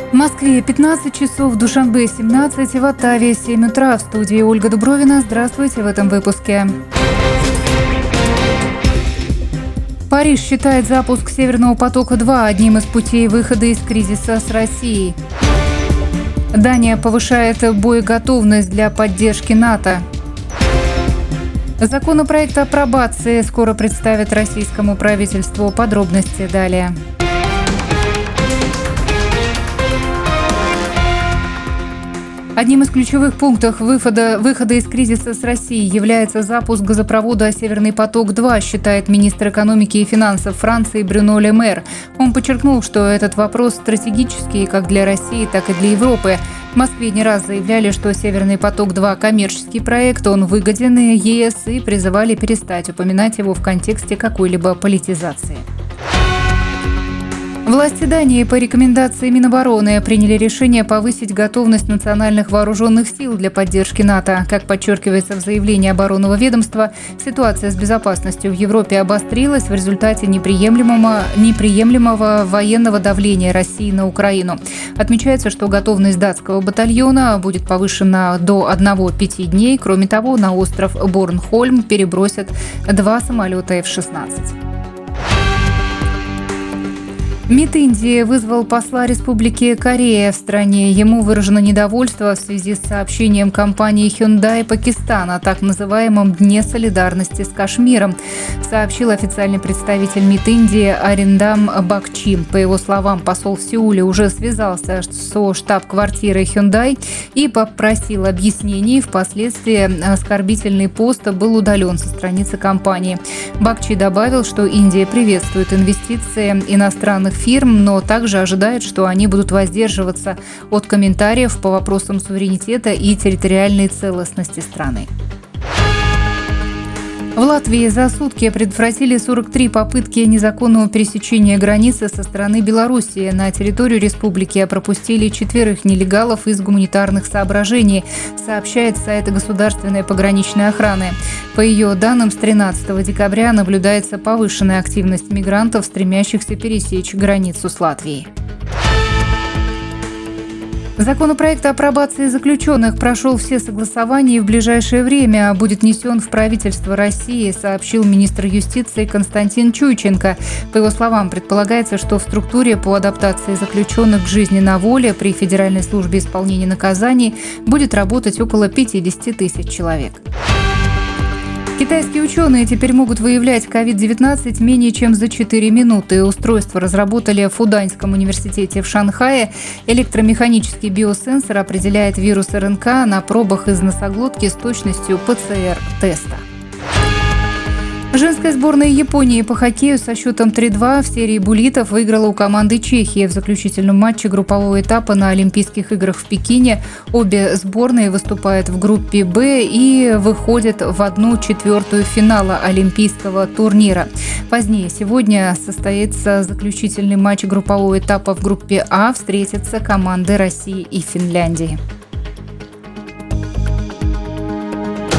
В Москве 15 часов, в Душанбе 17, в Оттаве 7 утра. В студии Ольга Дубровина. Здравствуйте в этом выпуске. Париж считает запуск Северного потока-2 одним из путей выхода из кризиса с Россией. Дания повышает боеготовность для поддержки НАТО. Законопроект о пробации скоро представят российскому правительству. Подробности далее. Одним из ключевых пунктов выхода из кризиса с Россией является запуск газопровода «Северный поток-2», считает министр экономики и финансов Франции Брюно Ле Мэр. Он подчеркнул, что этот вопрос стратегический как для России, так и для Европы. В Москве не раз заявляли, что «Северный поток-2» – коммерческий проект, он выгоден ЕС, и призывали перестать упоминать его в контексте какой-либо политизации. Власти Дании по рекомендации Минобороны приняли решение повысить готовность национальных вооруженных сил для поддержки НАТО. Как подчеркивается в заявлении оборонного ведомства, ситуация с безопасностью в Европе обострилась в результате неприемлемого военного давления России на Украину. Отмечается, что готовность датского батальона будет повышена до 1-5 дней. Кроме того, на остров Борнхольм перебросят 2 самолета F-16. МИД Индии вызвал посла Республики Корея в стране. Ему выражено недовольство в связи с сообщением компании Hyundai Пакистана о так называемом Дне солидарности с Кашмиром, сообщил официальный представитель МИД Индии Ариндам Бакчи. По его словам, посол в Сеуле уже связался со штаб-квартирой Hyundai и попросил объяснений. Впоследствии оскорбительный пост был удален со страницы компании. Бакчи добавил, что Индия приветствует инвестиции иностранных фирм, но также ожидает, что они будут воздерживаться от комментариев по вопросам суверенитета и территориальной целостности страны. В Латвии за сутки предотвратили 43 попытки незаконного пересечения границы со стороны Белоруссии. На территорию республики пропустили 4 нелегалов из гуманитарных соображений, сообщает сайт Государственной пограничной охраны. По ее данным, с 13 декабря наблюдается повышенная активность мигрантов, стремящихся пересечь границу с Латвией. Законопроект о пробации заключенных прошел все согласования и в ближайшее время будет внесен в правительство России, сообщил министр юстиции Константин Чуйченко. По его словам, предполагается, что в структуре по адаптации заключенных к жизни на воле при Федеральной службе исполнения наказаний будет работать около 50 тысяч человек. Китайские ученые теперь могут выявлять COVID-19 менее чем за 4 минуты. Устройство разработали в Фуданьском университете в Шанхае. Электромеханический биосенсор определяет вирус РНК на пробах из носоглотки с точностью ПЦР-теста. Женская сборная Японии по хоккею со счетом 3-2 в серии буллитов выиграла у команды Чехии в заключительном матче группового этапа на Олимпийских играх в Пекине. Обе сборные выступают в группе «Б» и выходят в 1/4 финала олимпийского турнира. Позднее сегодня состоится заключительный матч группового этапа в группе А. Встретятся команды России и Финляндии.